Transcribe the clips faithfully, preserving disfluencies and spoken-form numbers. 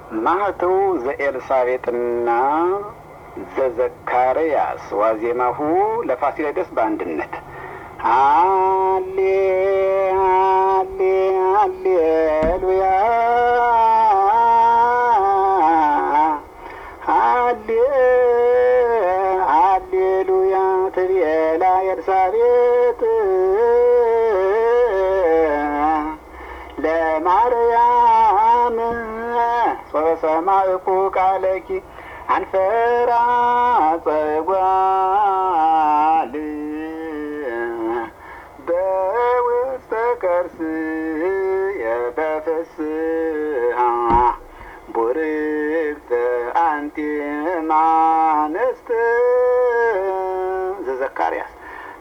ማህተው ዘኤልሳቤጥና ዘዘካርያስ ዋዜማሁ ለፋሲለደስ በአንድነት አሌ አሌ አሌሉያ አሌ አሌሉያ ትቤላ ኤልሳቤጥ ለማርያም ሰማዕኩ ቃለኪ አንፈራ ጸጓል በውስተ ከርስ የበፍስሃ ቡርክት አንቲ እማንስት ዘዘካርያስ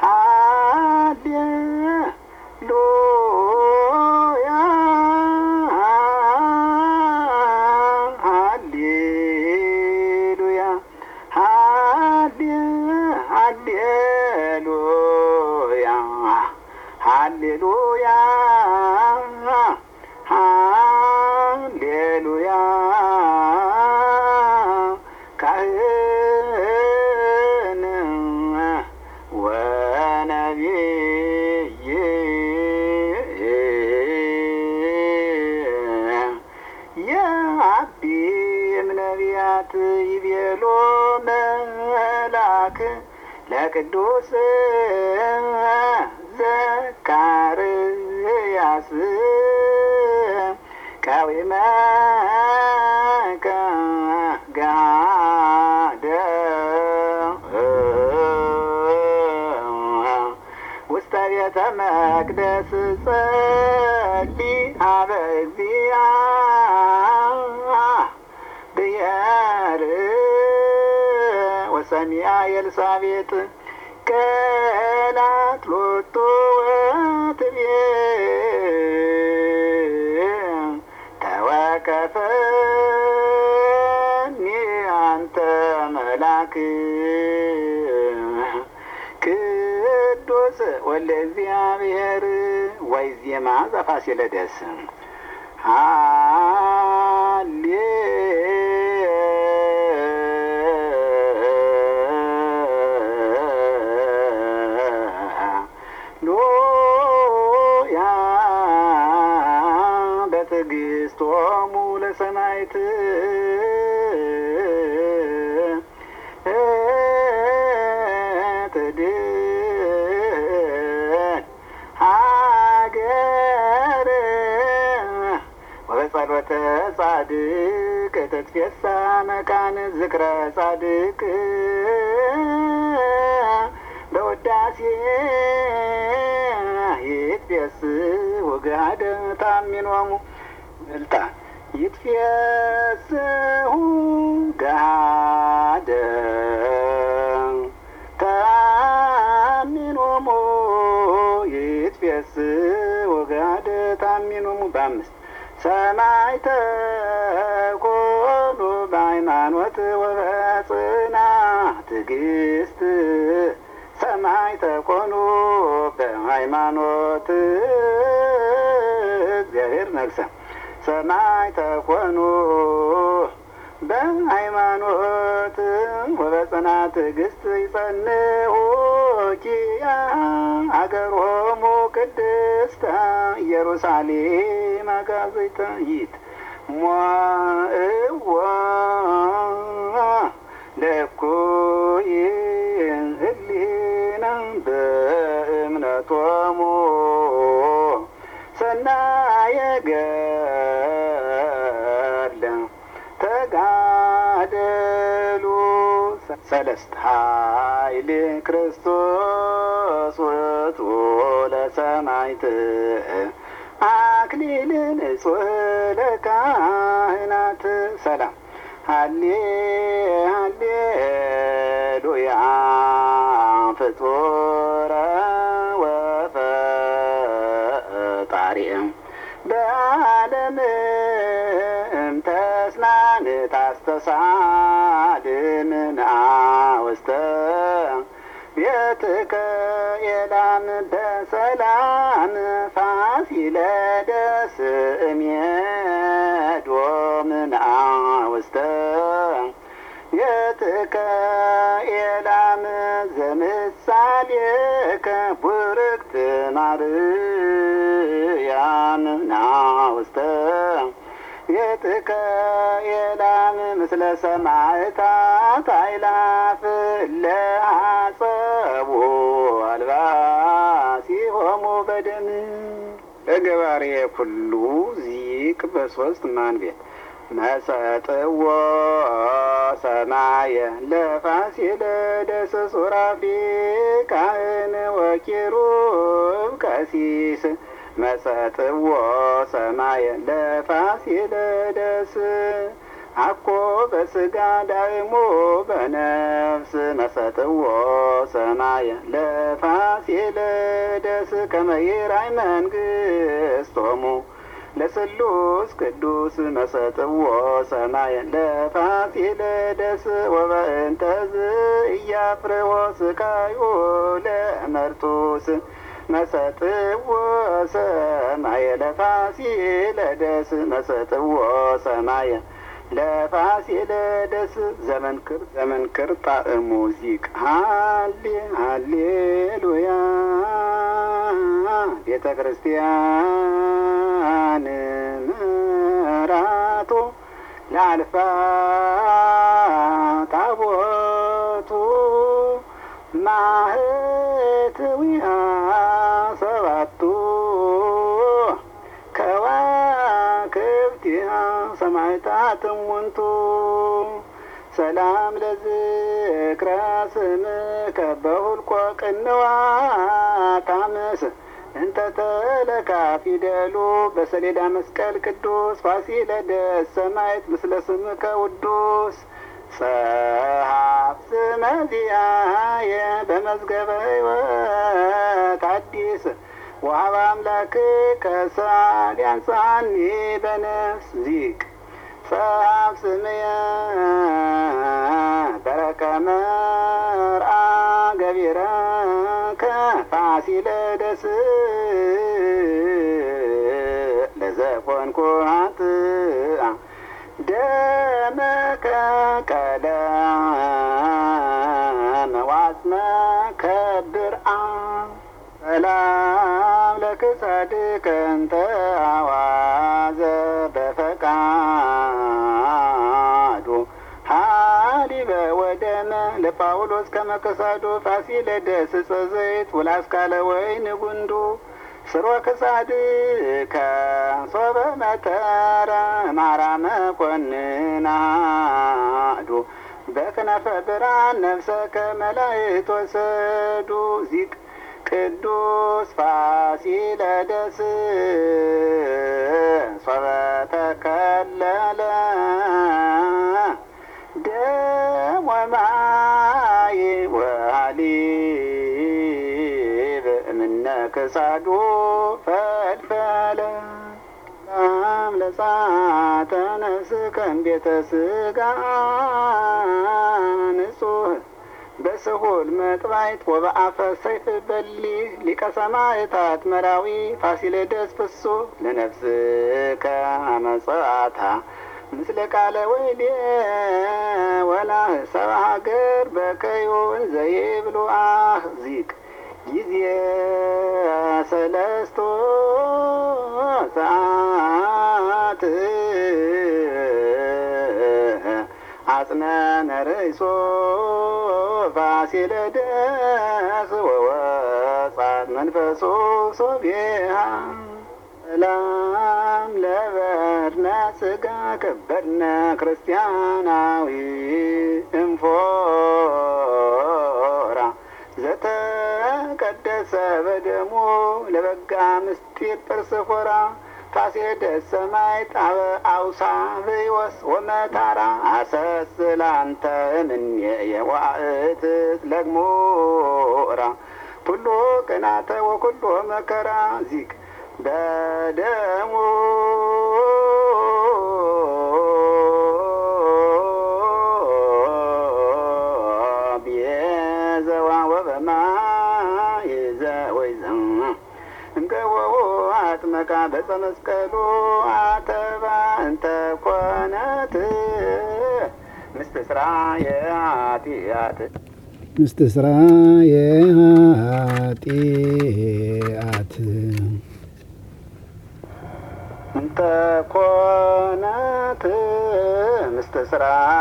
ሃሌሉያ ሃሌሉያ ሃሌሉያ ሃሌሉያ ሃሌሉያ ካህን ወነቢይ የአቢም ነቢያት ይቤሎ መላክ ለቅዱስ ዘካርያስ ቀዊመከ ገሃደ ውስተ ቤተ መቅደስ ጸሊ ሀበ እግዚአብሔር ወሰሚያ ኤልሳቤጥ ቀላት ሎቶ ወትቤ ተወከፈኒ አንተ መላክ ቅዱስ ወልደ እግዚአብሔር ወይዜማ ዘፋሲለደስ ሃሌ ሎያ በትዕግስቶሙ ለሰማዕት ትድን ሀገር ወበጸሎተ ጻድቅ ተትፌሳ መካን ዝክረ ጻድቅ በውዳሴ ይትፌስ ወገሃደ ታሚኖሙ መልጣ ይትፌስሁ ገሃደ ታሚኖሙ ይትፌስ ወገሃደ ታሚኖሙ በአምስት ሰማዕተ ኮኑ በሃይማኖት ወበጽና ትዕግስት ሰማዕተ ኮኑ በሃይማኖት እግዚአብሔር ነግሰ ሰማዕተ ኮኑ በሃይማኖት ወበጽና ትዕግስት ይጸንዑ ኪያ አገሮሙ ቅድስተ ኢየሩሳሌም አጋዘይተ ይት ሞእዋ ለኩይ ህሊና በእምነቶሙ ሰናየ ገድለ ተጋደሉ ሰለስተ ኃይል ክርስቶስ ውእቱ ለሰማዕት አክሊልን እጹእ ለካህናት ሰላም ሃሌ ሃሌሉያ ፍጡረ ወፈጣሪ በዓለምም ተስናን ታስተሳልምና ውስተ ቤትከ የላም በሰላም ፋሲለደስ እምሄዶ ምንአ የትከ ኤላም ዘምሳሌከ ቡርክት ማርያም ናውስተ የትከ ኤላም ምስለ ሰማዕታት አእላፍ ለአጸቡ አልባሲሆሙ በደም ለገባሬ ኩሉ ዚቅ በሶስት ማንቤት መሰጥዎ ሰማየ ለፋሲለደስ ሱራፌ ካህን ወኪሩብ ቀሲስ መሰጥዎ ሰማየ ለፋሲለደስ አኮ በስጋ ዳይሞ በነፍስ መሰጥዎ ሰማየ ለፋሲለደስ ከመይራይ መንግስቶሙ ለስሉስ ቅዱስ መሰጥዎ ሰማየ ለፋሲለደስ ወበእንተዝ እያፍርዎ ስቃዩ ለመርጡስ መሰጥዎ ሰማየ ለፋሲለደስ መሰጥዎ ሰማየ ለፋሲለደስ ዘመንክር ዘመንክር ጣዕሙ ዚቅ ሃሌ ሃሌሉያ ቤተ ክርስቲያን ምራቶ ለአልፋ ታቦቱ ማህትዊያ ሰባቱ ከዋክብቲያ ሰማዕታት እሙንቱ ሰላም ለዝክረ ስምከ በሁልቆ ቅንዋት አምስ እንተ ተለካ ፊደሉ በሰሌዳ መስቀል ቅዱስ ፋሲለደስ ሰማዕት ምስለ ስምከ ውዱስ ጸሐፍ ስመ ዚአየ በመዝገበ ሕይወት አዲስ ወሀበ አምላክ ከሳል ያንሳኒ በነፍስ ዚቅ ጸሐፍ ስምየ በረከ መርአ ገቢረከ ፋሲለደስ ለዘኮንኩ ኃጥአ ደመከ ቀለመ ወአጽመከ ብርአ ሰላም ለክሳድከ እንተ አዋዘ በፈቃዱ ሀሊበ ወደመ ለጳውሎስ ከመከሳዱ ፋሲለደስ ዕፀ ዘይት ወላስካለ ወይን ጉንዱ ስሮ ክሳድከ ሶበ መተረ ማራመ ኮንናዱ በክነፈ ብርሃን ነፍሰከ መላእክት ወሰዱ ዚቅ ቅዱስ ፋሲለደስ ሶበ ተከለለ ደም ወማይ ወሐሊብ እምነ ክሳዱ ፈልፈለ ሰላም ለጸአተ ነፍስከ እምቤተ ሥጋ ንጹሕ በስሁል መጥባይት ወበአፈ ሰይፍ በሊህ ሊቀ ሰማዕታት መራዊ ፋሲለደስ ፍሱሕ ለነፍስከ አመጽአታ ምስለ ቃለ ወይሌ ወላህ ሰብአ ሀገር በከዩ እንዘ ይብሉ አህ ዚቅ ጊዜ ሰለስቶ ሰዓት አጽነነ ርእሶ ፋሲለደስ ወወጻት መንፈሶ ሶቢሃ ሰላም ለበድነ ሥጋ ከበድነ ክርስቲያናዊ እንፎራ ዘተቀደሰ በደሙ ለበጋ ምስጢር ጵርስፎራ ፋሲለደስ ሰማዕት አበ አውሳ ህይወስ ወመታራ አሰስላንተ እምኔየ ወአእትት ለግሞራ ኩሎ ቅናተ ወኩሎ መከራ ዚቅ በደሙ ቤዘዋ ወበማይ ዘወይዘ እንገወው አጥመቃ በዕፀ መስቀሉ አተባ እንተ ኮነት ምስት ስራ ስራ የኃጢአት ምስት ስራ የኃጢአት እንተ ኮነት ምስት ስራ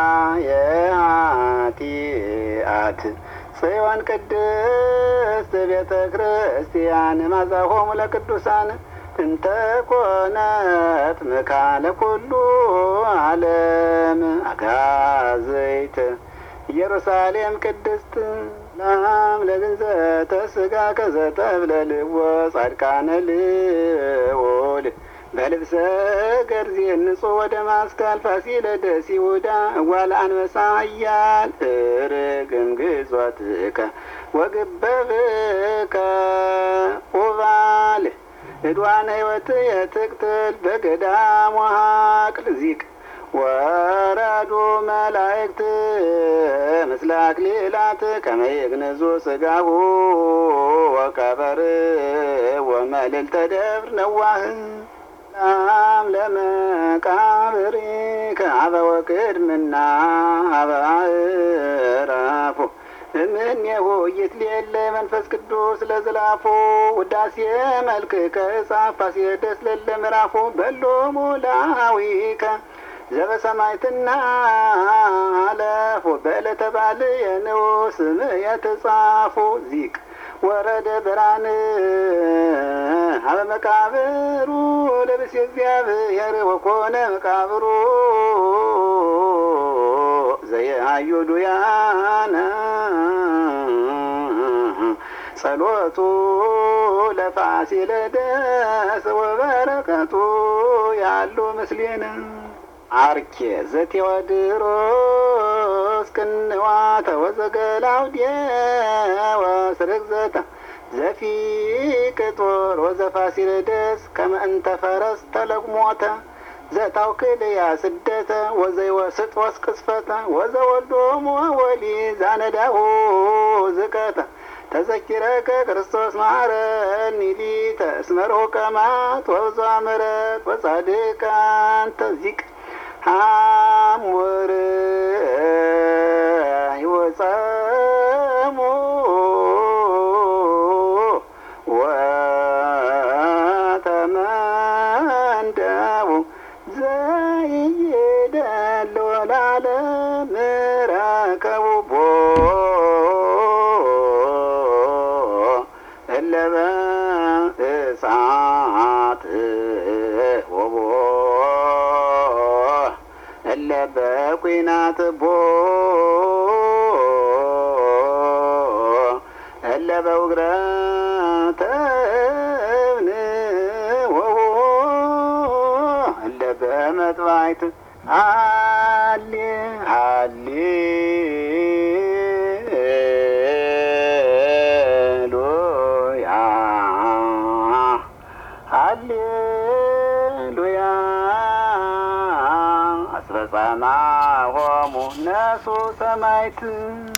የኃጢአት ጽዮን ቅድስት ቤተ ክርስቲያን ማዛሆሙ ለቅዱሳን እንተ ኮነት መካነ ኩሉ ዓለም አጋዘይት ኢየሩሳሌም ቅድስት ላም ለግንዘተ ሥጋ ከዘተብለልዎ ጻድቃነ ልዑል በልብሰ ገርዜን ንጹሕ ወደ ማስካል ፋሲለደስ ይሁዳ እጓለ አንበሳ ኃያል እርግም ግዞትከ ወግበብከ ኡባል እድዋነ ሕይወት የትቅትል በገዳም ወሃቅል ዚቅ ወረዱ መላእክት ምስለ አክሊላት ከመ ይግንዙ ሥጋሁ ወቀበር ወመልዕልተ ደብር ነዋህ ላም ለመቃብሪከ አበ ወቅድምና አበ አዕራፉ እምኔሁ ይትሌለ መንፈስ ቅዱስ ለዝላፎ ውዳሴ መልክከ ጻፍ ፋሲለደስ ለለ ምዕራፎ በሎሙ ላዊከ ዘበሰማይትና አለፎ በዕለተ በዓል የንዑስ ስም የተጻፎ ዚቅ ወረደ ብርሃን ሀበ መቃብሩ ለብእሲ እግዚአብሔር ወኮነ መቃብሩ ዘየሃዩ ዱያነ ጸሎቱ ለፋሲለደስ ወበረከቱ ያሉ ምስሌነ አርኬ ዘቴዎድሮስ ቅንዋተ ወዘገላውዴ ወስርግዘተ ዘፊቅጦር ወዘፋሲለደስ ከመ እንተ ፈረስ ተለቅሞተ ዘታውክልያ ስደተ ወዘይወስጦስ ቅስፈተ ወዘወልዶሙ ወሊ ዛነዳሁ ዝቀተ ተዘኪረከ ክርስቶስ መሐረኒ ሊተ እስመ ርሑቀ መዓት ወብዙኃ ምሕረት ወጻድቃን ተዚቅ ሐሙር ይወጸሙ ወተመንደቡ ዘይደሉ ለዓለም ረከቡ ቦ እለ በእሳት ወቦ እለ በኲናት ቦ እለ በውግረተ እብን ወቦ እለ በመጥባይት ሃሌ ሃሌሉያ ሃሌሉያ አስፈጸማሆሙ ነሱ ሰማዕት